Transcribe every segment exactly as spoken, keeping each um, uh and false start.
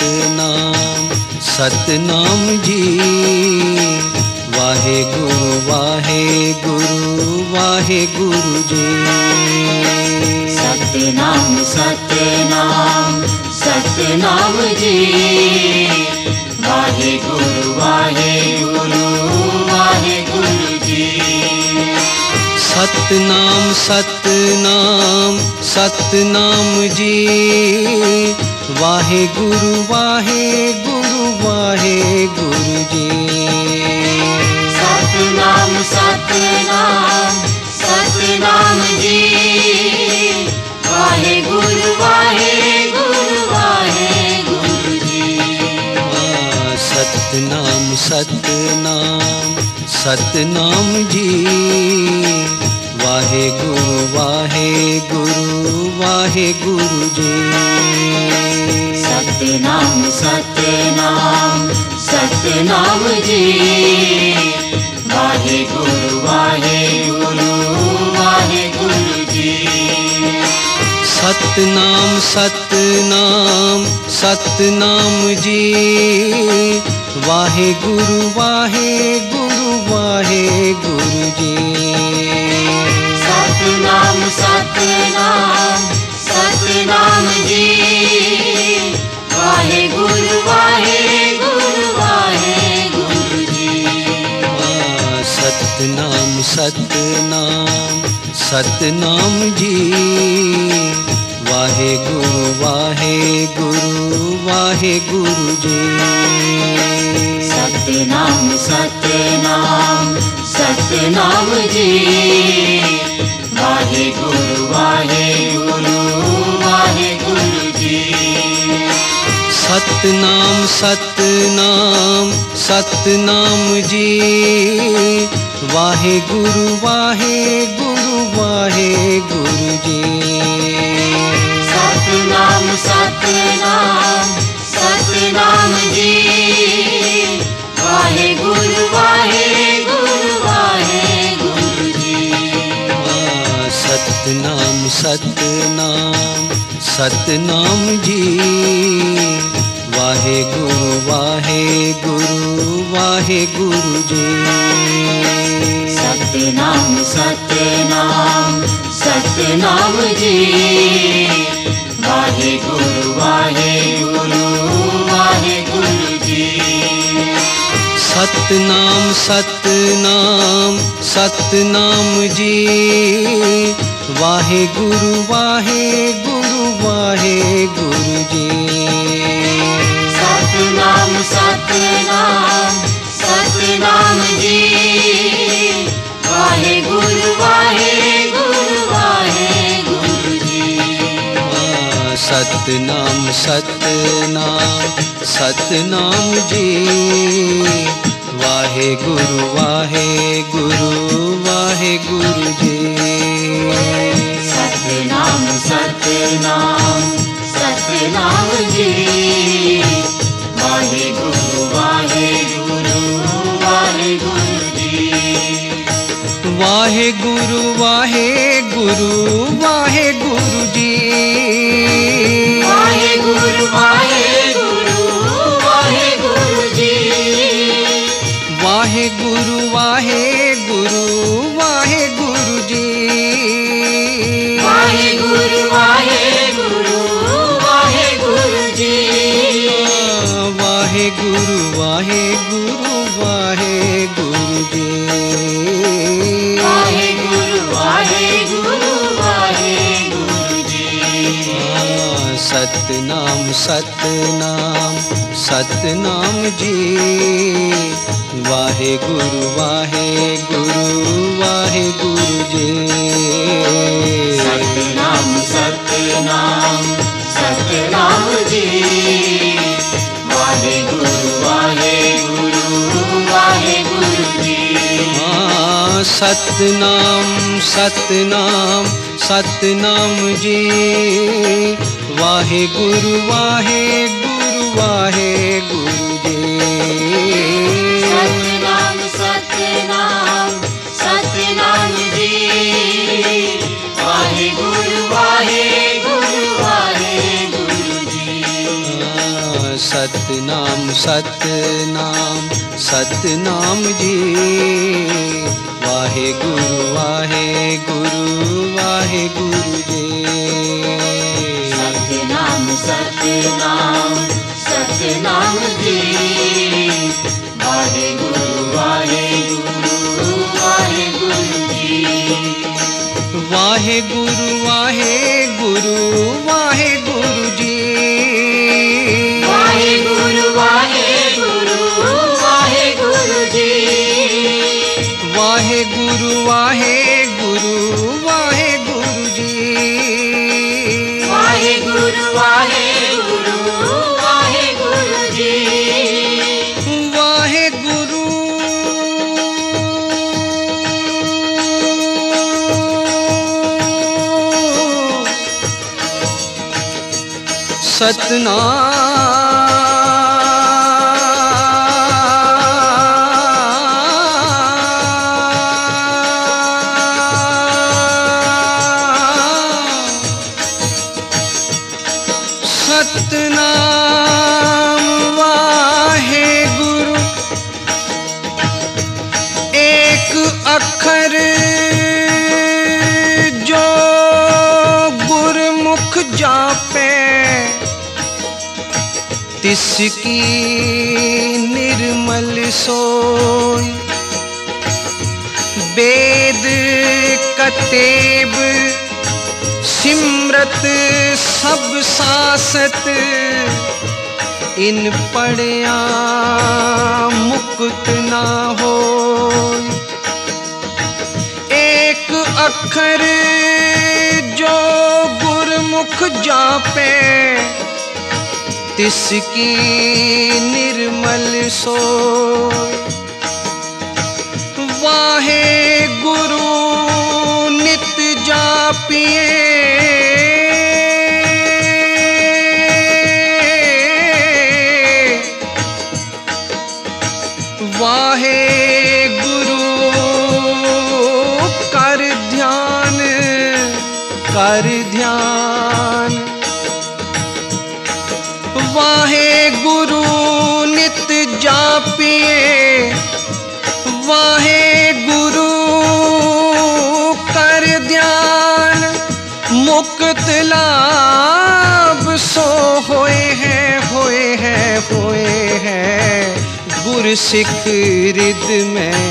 सतनाम सतनाम जी। वाहे गुरु वाहे गुरु वाहे गुरु जी। सतनाम सतनाम सतनाम जी। वाहे गुरु वाहे गुरु वाहे गुरु जी। सतनाम सतनाम सतनाम जी। वाहे गुरु वाहे गुरु वाहे गुरु जी। सतनाम सतनाम सतनाम जी। वाहे गुरु वाहे गुरु वाहे गुरु जी। सतनाम सतनाम सतनाम जी। वाहे गुरु वाहे गुरु वाहे गुरु जी। सतनाम सतनाम सतनाम जी। वाहे गुरु वाहे गुरु वाहे गुरु जी। सतनाम सतनाम सतनाम जी। वाहे गुरु वाहे गुरु वाहे गुरु जी। सतनाम सतनाम सतनाम जी। वाहे गुरु वाहे गुरु वाहे गुरु जी। सतनाम सतनाम सतनाम जी। वाहे गुरु वाहे गुरु वाहे गुरु जी। सतनाम सतनाम सतनाम जी। वाहे गुरु वाहे गुरु वाहे गुरु जी। सतनाम सतनाम सतनाम जी। वाहे गुरु वाहे गुरु वाहे गुरु जी। सतनाम सतनाम सतनाम जी। वाहे गुरु वाहे गुरु वाहे गुरु जी। सतनाम सतनाम सतनाम जी। वाहे गुरु वाहे गुरु वाहे गुरु जी। सतनाम सतनाम सतनाम जी। वाहे गुरु वाहे गुरु वाहे गुरु जी। सतनाम सतनाम सतनाम जी। वाहे गुरु वाहे गुरु वाहे गुरु जी। सतनाम सतनाम सतनाम जी। वाहे गुरु वाहे गुरु वाहे गुरु जी। सतनाम सतनाम सतनाम जी। वाहे गुरु वाहे गुरु वाहे गुरु जी। सतनाम सतनाम सतनाम जी। वाहे गुरु वाहे गुरु वाहे गुरु जी। वाहे गुरु वाहे गुरु वाहे गुरु जी। वाहे गुरु वाहे गुरु वाहे गुरु जी। वाहे गुरु वाहे गुरु वाहे गुरु जी। वाहे गुरु वाहे गुरु वाहे गुरु जी। वाहे गुरु वाहे गुरु वाहे गुरु जी। वाहे गुरु वाहे गुरु वाहे गुरु जी। सतनाम सतनाम सतनाम जी। वाहे गुरु वाहे गुरु वाहे गुरु जी। सतनाम सतनाम सतनाम जी। वाहे गुरु वाहे गुरु वाहे गुरु जी। सतनाम सतनाम सतनाम जी। वाहे गुरु वाहे गुरु वाहे गुरु जी। सतनाम सतनाम सतनाम जी। वाहे गुरु वाहे गुरु वाहे गुरु जी। सतनाम सतनाम सतनाम जी। वाहे गुरु वाहे गुरु वाहे गुरु जी। सतनाम सतनाम सतनाम जी। वाहे गुरु वाहे गुरु वाहे गुरु जी। वाहे गुरु वाहे गुरु वाहे गुरु जी। वाहे गुरु वाहे गुरु वाहे गुरु जी। वाहे गुरु वाहे गुरु वाहे गुरु जी। वाहे गुरु वाहे गुरु वाहे गुरु जी। वाहे गुरु सतनाम सतनाम वाहे गुरु। एक अखर जो गुरमुख जापे, तिसकी निर्मल सोई। वेद कतेब सिमरत सब सासत, इन पढ़िया मुक्त ना हो। एक अखर जो गुरमुख जापे, तिसकी निर्मल सोई। वाहे गुरु नित जापिए, वाहे गुरु कर ध्यान कर ध्यान। वाहे गुरु नित जापिए, वाहे गुरु कर ध्यान। मुक्त लाभ सो होए हैं होए हैं होए हैं, गुर सिख हृद में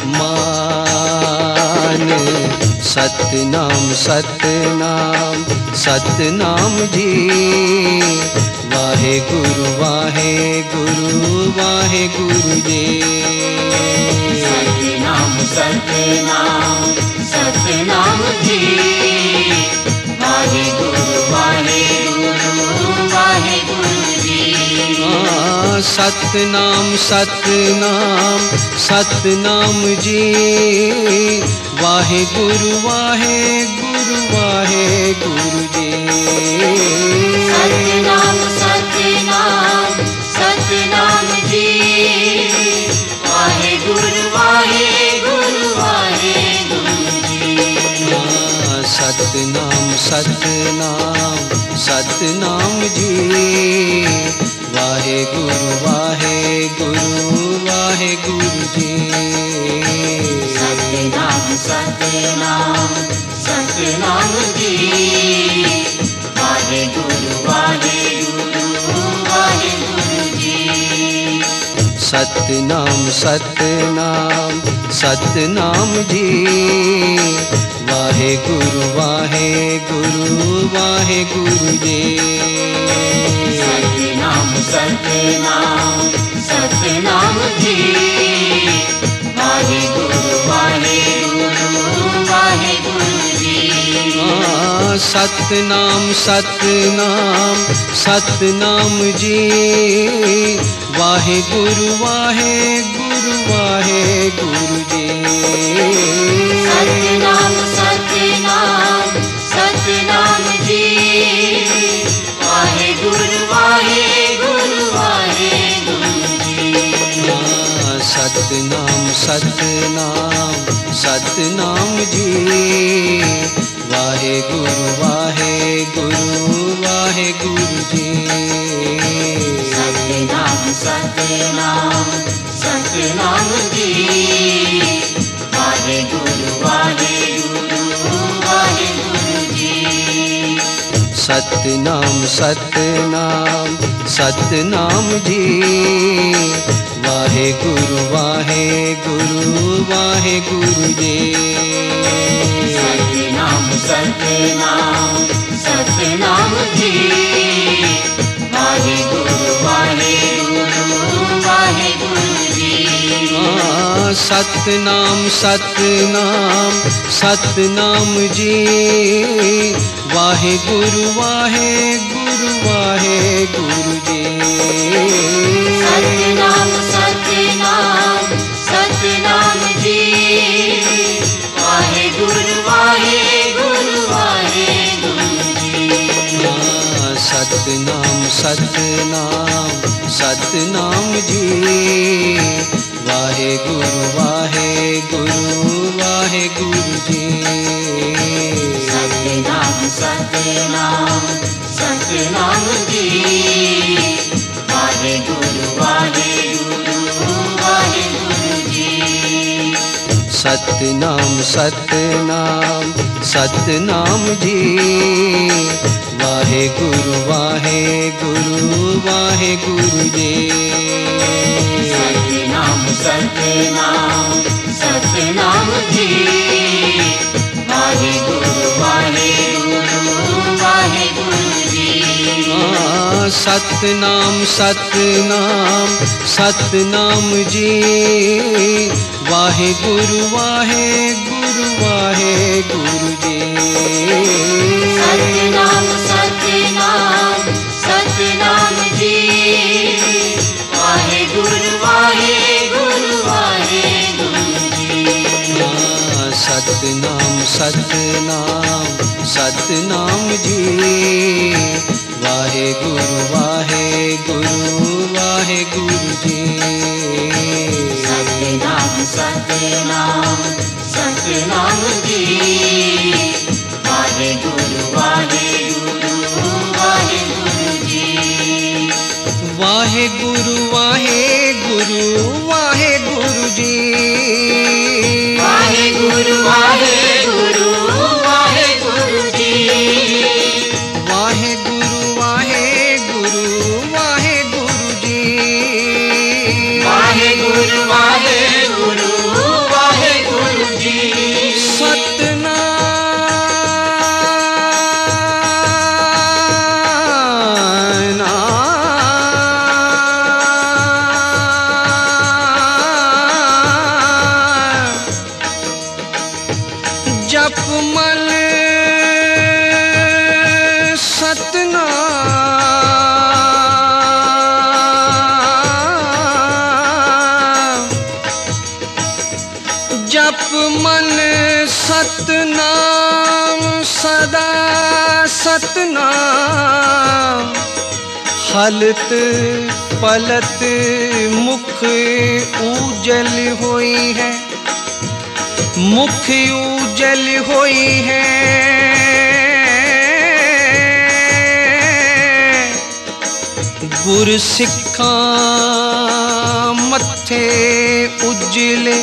मान। सतनाम सतनाम सतनाम जी। वाहे गुरु वाहे गुरु वाहे गुरु जी। सतनाम सतनाम सतनाम जी। वाहे गुरु वाहे गुरु वाहे गुरु जी। हाँ, सतनाम सतनाम सतनाम जी। वाहे गुरु वाहे गुरु वाहे गुरु जी। सतनाम सतनाम सतनाम जी। वाहे गुरु वाहे गुरु वाहे गुरु जी। हाँ, सतनाम सतनाम सतनाम जी। वाहे गुरु वाहे गुरु वाहे गुरु जी। सतनाम सतनाम सतनाम जी। वाहे गुरु वाहे गुरु वाहे गुरु जी। सतनाम सतनाम सतनाम जी। वाहे गुरु वाहे गुरु वाहे गुरु जी। सतनाम सतनाम सतनाम जी। वाहे गुरु वाहे गुरु वाहे गुरु जी। हाँ, सतनाम सतनाम सतनाम जी। वाहे गुरु वाहे गुरु वाहे गुरु जी। सतनाम सतनाम सतनाम जी। वाहे गुरु वाहे गुरु वाहे गुरु जी। हाँ, सतनाम सतनाम सतनाम जी। वाहे गुरु वाहे गुरु वाहे गुरु जी। सतनाम सतनाम जी वाहे गुरु वाहे गुरु वाहे गुरु जी। सतनाम सतनाम सतनाम जी वाहे गुरु वाहे गुरु वाहे गुरु जी। सतनाम सतनाम सतनाम जी वाहे गुरु वाहे गुरु वाहे गुरु जी। सतनाम सतनाम सतनाम जी वाहे गुरु वाहे गुरु वाहे गुरु जी। सतनाम सतनाम सतनाम जी वाहे गुरु वाहे गुरु वाहे गुरु जी। सतनाम सतनाम सतनाम जी वाहे गुरु वाहे गुरु वाहे गुरु जी। सतनाम सतनाम सतनाम जी वाहे गुरु वाहे गुरु वाहे गुरु जी। सतनाम सतनाम सतनाम जी वाहे गुरु वाहे गुरु वाहे गुरु जी। सतनाम सतनाम सतनाम जी वाहे गुरु वाहे गुरु वाहे गुरु जी। सतनाम सतनाम सतनाम जी वाहे गुरु वाहे गुरु वाहे गुरु जी। सतनाम सतनाम सतनाम जी वाहे गुरु वाहे गुरु वाहे गुरु जी। सतनाम सतनाम सतनाम जी वाहे गुरु वाहे गुरु वाहे गुरु जी। सतनाम सतनाम सतनाम जी वाहे गुरु वाहे गुरु वाहे गुरु जी। वाहे गुरु वाहे गुरु वाहे गुरु जी। वाहे गुरु वाहे गुरु वाहे गुरु जी। वाहे गुरु वाहे गुरु वाहे गुरु जी। वाहे गुरु वाहे गुरु वाहे गुरु जी। जप मन सतनाम जप मन सतनाम सदा सतनाम हलत पलत मुख उजल होई है मुख उजल होई है। गुर सिखा मथे उजले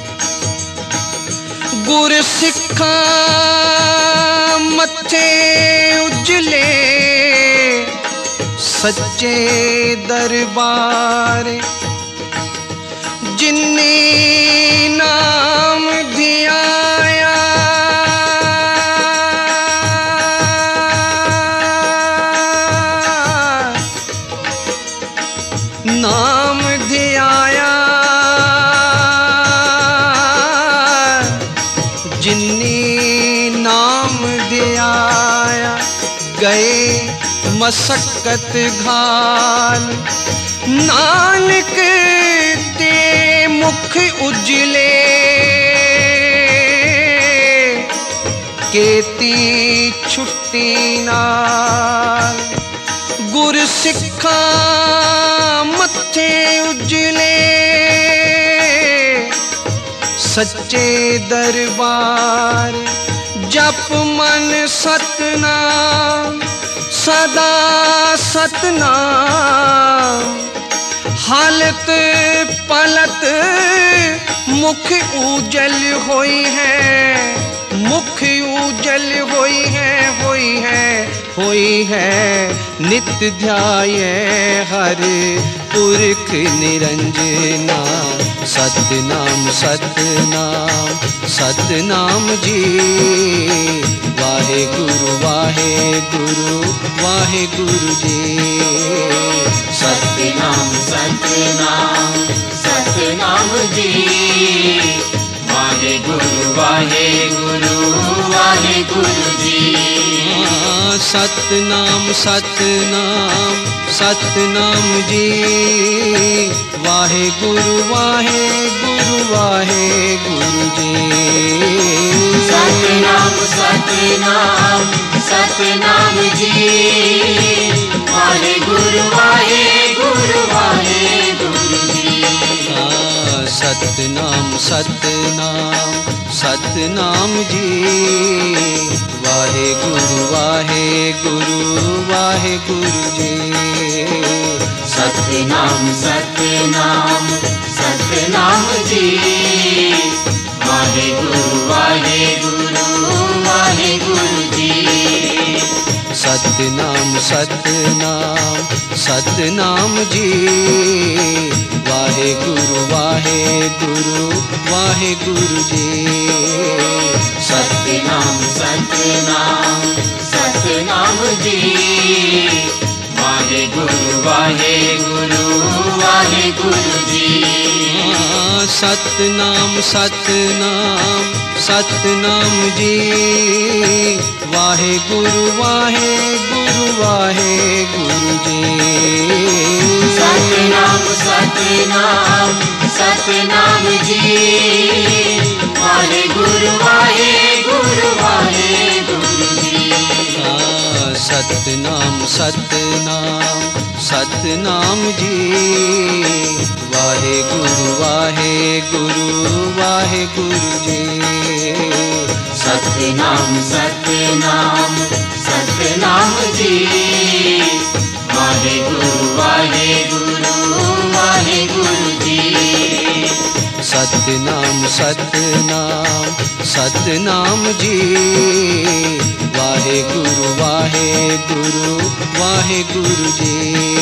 गुर सिखा मथे उजले सच्चे दरबार जिन्नी नाम धियाया नाम धियाया जिन्नी नाम धियाया गए मसक्कत घाल नानक ते मुख उजले केती छुट्टी नाल गुर सिखा मथे उजले सच्चे दरबार जप मन सतनाम सदा सतनाम पलत पलत मुख उजल होई है, मुख उजल होई है, होई है, होई है। नित्य ध्याये हर पुरख निरंजना, सतनाम सतनाम सतनाम जी। वाहे गुरु वाहे गुरु वाहे गुरु जी। सतनाम सतनाम सतनाम जी। वाहे गुरु वाहे गुरु वाहे गुरु जी। सतनाम सतनाम सतनाम जी। वाहे गुरु वाहे गुरु वाहे गुरु जी। सतनाम सतनाम सतनाम जी। वाहे गुरु वाहे गुरु वाहे गुरु जी। सतनाम सतनाम सतनाम जी। वाहे गुरु वाहे गुरु वाहे गुरु जी। सतनाम सतनाम सतनाम जी। वाहे गुरु वाहे गुरु वाहे गुरु जी। सतनाम सतनाम सतनाम जी। वाहे गुरु वाहे गुरु वाहे गुरु जी। सतनाम सतनाम सतनाम जी। वाहे गुरु वाहे गुरु वाहे गुरु जी। सतनाम सतनाम सतनाम जी। वाहे गुरु वाहे गुरु वाहे गुरु जी। सतनाम सतनाम सतनाम जी। वाहे गुरु वाहे गुरु वाहे गुरु जी। सतनाम सतनाम सतनाम जी। वाहे गुरु वाहे गुरु वाहे गुरु जी। सतनाम सतनाम सतनाम जी। वाहे गुरु वाहे गुरु वाहे गुरु जी। सतनाम सतनाम सतनाम जी। वाहे गुरु वाहे गुरु वाहे गुरु जी।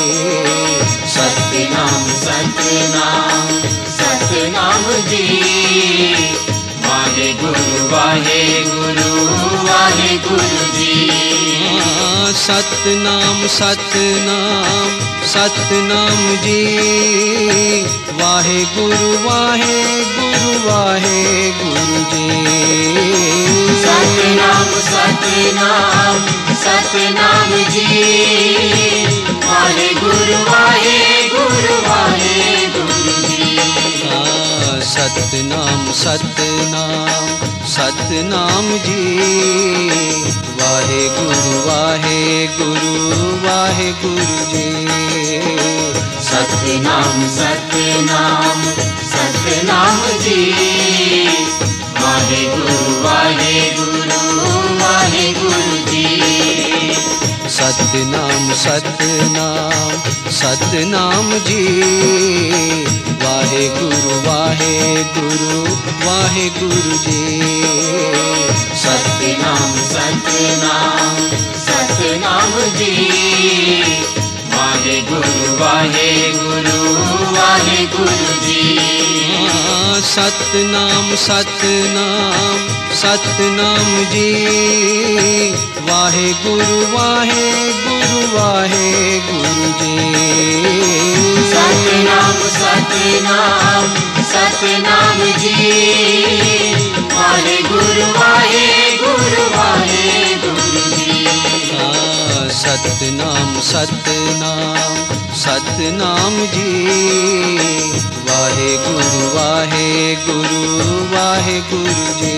सतनाम सतनाम सतनाम जी। वाहे गुरु वाहे गुरु वाहे गुरु जी। सतनाम सतनाम सतनाम जी। वाहे गुरु वाहे गुरु वाहे गुरु जी। सतनाम सतनाम सतनाम जी। वाहे गुरु वाहे गुरु वाहे गुरु जी। सतनाम सतनाम सतनाम जी। वाहे गुरु वाहे गुरु वाहे गुरु जी। सतनाम सतनाम सतनाम जी। वाहे गुरु वाहे गुरु वाहे गुरु जी। सतनाम सतनाम सतनाम जी। वाहे गुरु वाहे गुरु वाहे गुरु जी। सतनाम सतनाम सतनाम जी। वाहे गुरु वाहे गुरु वाहे गुरु जी। सतनाम सतनाम सतनाम जी। वाहे गुरु वाहे गुरु वाहे गुरु जी। सतनाम सतनाम सतनाम जी। वाहे गुरु वाहे गुरु वाहे गुरु जी। सतनाम सतनाम सतनाम जी। वाहे गुरु वाहे गुरु वाहे गुरु जी।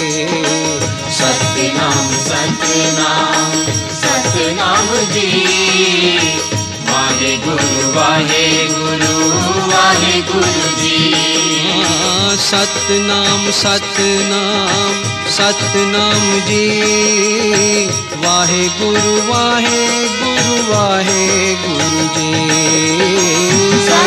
सतनाम सतनाम सतनाम जी। वाहे गुरु वाहे गुरु वाहे गुरु जी। सतनाम सतनाम सतनाम जी। वाहे गुरु वाहे गुरु वाहे गुरु जी।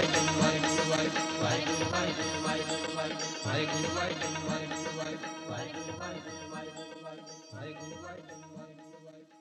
ਵਾਹਿਗੁਰੂ ਵਾਹਿਗੁਰੂ ਵਾਹਿਗੁਰੂ ਵਾਹਿਗੁਰੂ ਵਾਹਿਗੁਰੂ ਵਾਹਿਗੁਰੂ ਵਾਹਿਗੁਰੂ ਵਾਹਿਗੁਰੂ ਵਾਹਿਗੁਰੂ ਵਾਹਿਗੁਰੂ ਵਾਹਿਗੁਰੂ ਵਾਹਿਗੁਰੂ ਵਾਹਿਗੁਰੂ ਵਾਹਿਗੁਰੂ ਵਾਹਿਗੁਰੂ ਵਾਹਿਗੁਰੂ ਵਾਹਿਗੁਰੂ ਵਾਹਿਗੁਰੂ ਵਾਹਿਗੁਰੂ